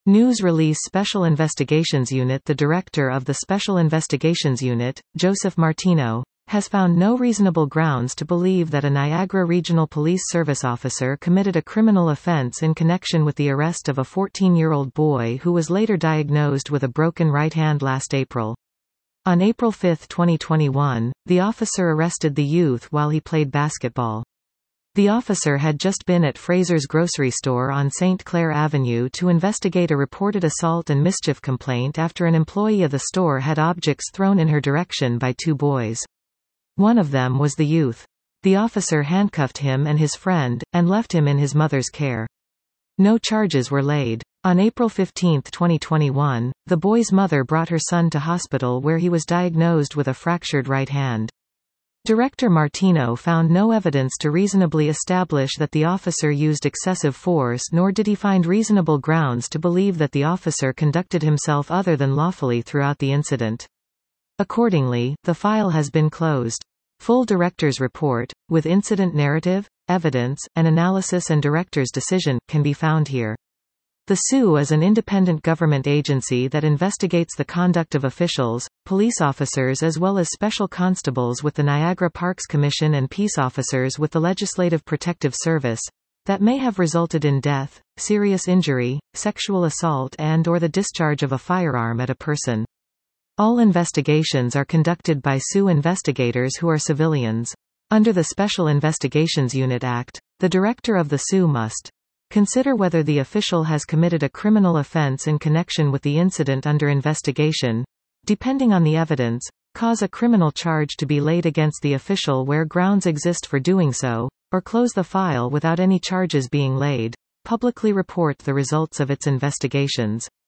News release Special Investigations Unit. The director of the Special Investigations Unit, Joseph Martino, has found no reasonable grounds to believe that a Niagara Regional Police Service officer committed a criminal offense in connection with the arrest of a 14-year-old boy who was later diagnosed with a broken right hand last April. On April 5, 2021, the officer arrested the youth while he played basketball. The officer had just been at Fraser's grocery store on St. Clair Avenue to investigate a reported assault and mischief complaint after an employee of the store had objects thrown in her direction by two boys. One of them was the youth. The officer handcuffed him and his friend, and left him in his mother's care. No charges were laid. On April 15, 2021, the boy's mother brought her son to hospital where he was diagnosed with a fractured right hand. Director Martino found no evidence to reasonably establish that the officer used excessive force, nor did he find reasonable grounds to believe that the officer conducted himself other than lawfully throughout the incident. Accordingly, the file has been closed. Full director's report, with incident narrative, evidence, and analysis and director's decision, can be found here. The SUE is an independent government agency that investigates the conduct of officials, police officers as well as special constables with the Niagara Parks Commission and peace officers with the Legislative Protective Service, that may have resulted in death, serious injury, sexual assault and/or the discharge of a firearm at a person. All investigations are conducted by SUE investigators who are civilians. Under the Special Investigations Unit Act, the director of the SUE must consider whether the official has committed a criminal offense in connection with the incident under investigation, depending on the evidence, cause a criminal charge to be laid against the official where grounds exist for doing so, or close the file without any charges being laid, publicly report the results of its investigations.